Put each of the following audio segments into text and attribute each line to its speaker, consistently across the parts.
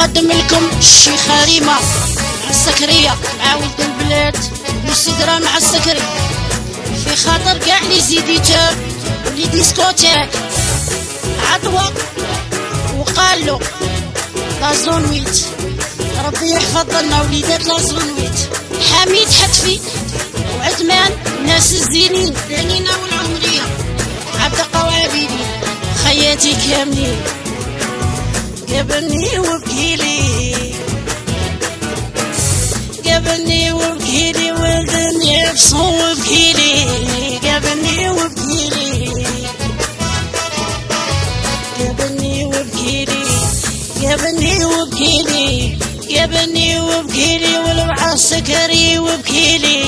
Speaker 1: نقدم لكم الشيخة ريما مع السكرية مع ولد البلاد والسدرة مع السكري، في خاطر كاع لي زيديتور ولي ديسكوتيك. عطوة وقالو لازونويت، ربي يحفظ لنا وليدات لازونويت. حميد حتفي وعثمان ناس الزينين دانينا والعمرية، عبد القوابيدي خياتي كاملين. قابلني وبكيلي قابلني وبكيلي ولدني بصو وبكيلي، قابلني وبكيلي قابلني وبكيلي قابلني وبكيلي قابلني وبكيلي والوعى السكري وبكيلي.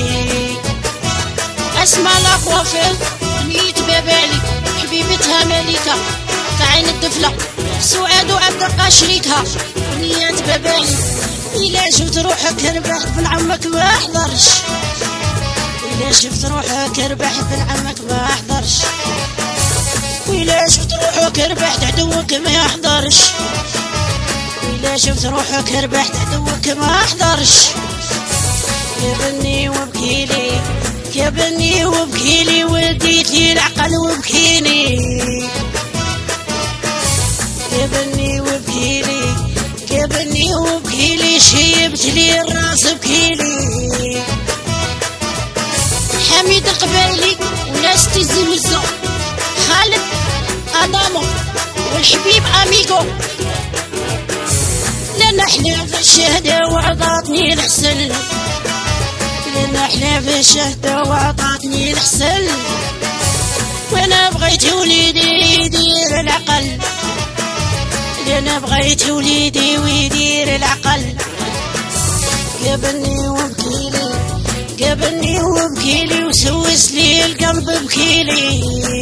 Speaker 1: اسمع الاخوافل نيت بابالي حبيبتها ملكة تعين الدفلة، سعاد وعبد شريكها ونيات بابالي. إلا شفت روحك ربحت بن عمك ما احضرش، إلا شفت روحك ربحت بن عمك ما احضرش، وإلا شفت روحك ربحت عدوك ما يحضرش، إلا شفت روحك ربحت عدوك ما احضرش. قابلني وبكيلي قابلني وبكيلي وديت لي العقل وبكيني، قابلني وبكيلي قابلني وبكيلي شيبت لي الراس بكيلي. حميد قبالي وناس تزمزو، خالد ادامو والحبيب اميغو. لنا احنا في الشهدة وعطاتني الحسن، لنا احنا في الشهدة وعطاتني الحسن، وانا بغيت وليدي يدير العقل، انا بغيت وليدي ويدير العقل. قابلني وبكيلي قابلني وبكيلي وسوس لي القلب بكيلي،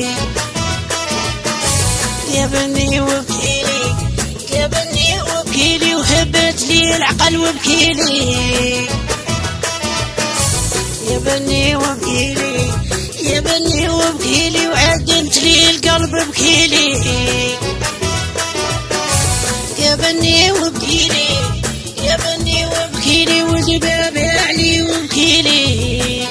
Speaker 1: قابلني وبكيلي قابلني وبكيلي وهبت لي العقل وبكيلي، قابلني وبكيلي قابلني وبكيلي وعدمت لي القلب بكيلي، قابلني وبكيلي قابلني وبكيلي وذبابي علي وبكيلي.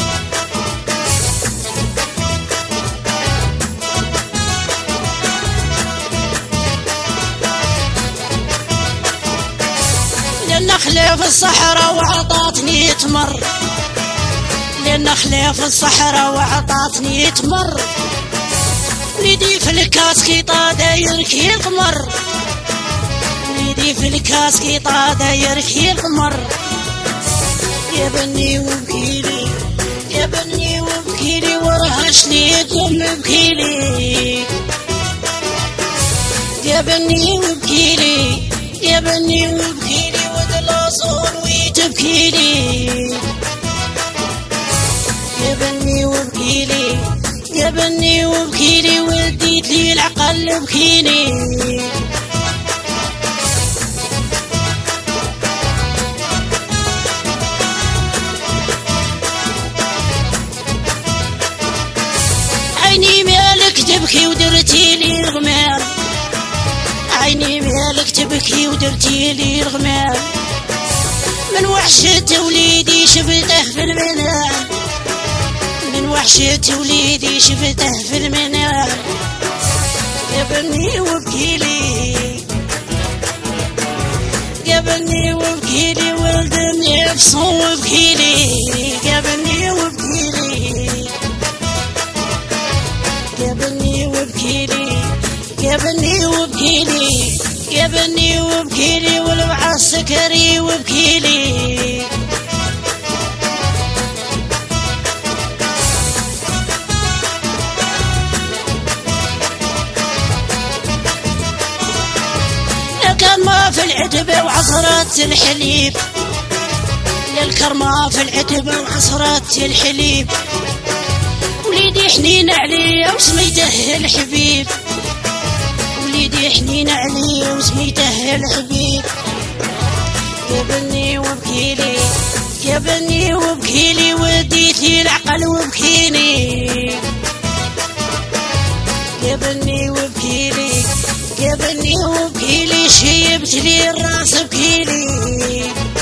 Speaker 1: للنخلة في الصحراء وعطاتني تمر، للنخلة في الصحراء وعطاتني تمر، وليدي في الكاس كيطا داير كي القمر، وليدي في الكاس كيطا داير كي القمر. قابلني وبكيلي قابلني وبكيلي ورهشني دم بكيلي، قابلني وبكيلي قابلني وبكيلي ودلاصون ويتبكيلي، قابلني وبكيلي قابلني وبكيلي وديت لي العقل بكيني. عيني مالك تبكي ودرتي لي الغمام، عيني مالك تبكي ودرتي لي الغمام، من وحشة وليدي شفته في المنام، من وحشة وليدي شفته في المنام. قابلني وبكيلي قابلني وبكيلي ولدني بصو وبكيلي، قابلني وبكيلي قابلني وبكيلي قابلني وبكيلي قابلني وبكيلي والوعى السكري وبكيلي. للكرمة في العتبة وعصرات الحليب، للكرمة في العتبة وعصرات الحليب، وليدي حنين عليا وسميته الحبيب، وليدي حنين عليا وسميته الحبيب. قابلني وبكيلي قابلني وبكيلي وديت لي العقل وبكيني، قابلني وبكيلي بني وبكيلي شيبت لي الراس بكيلي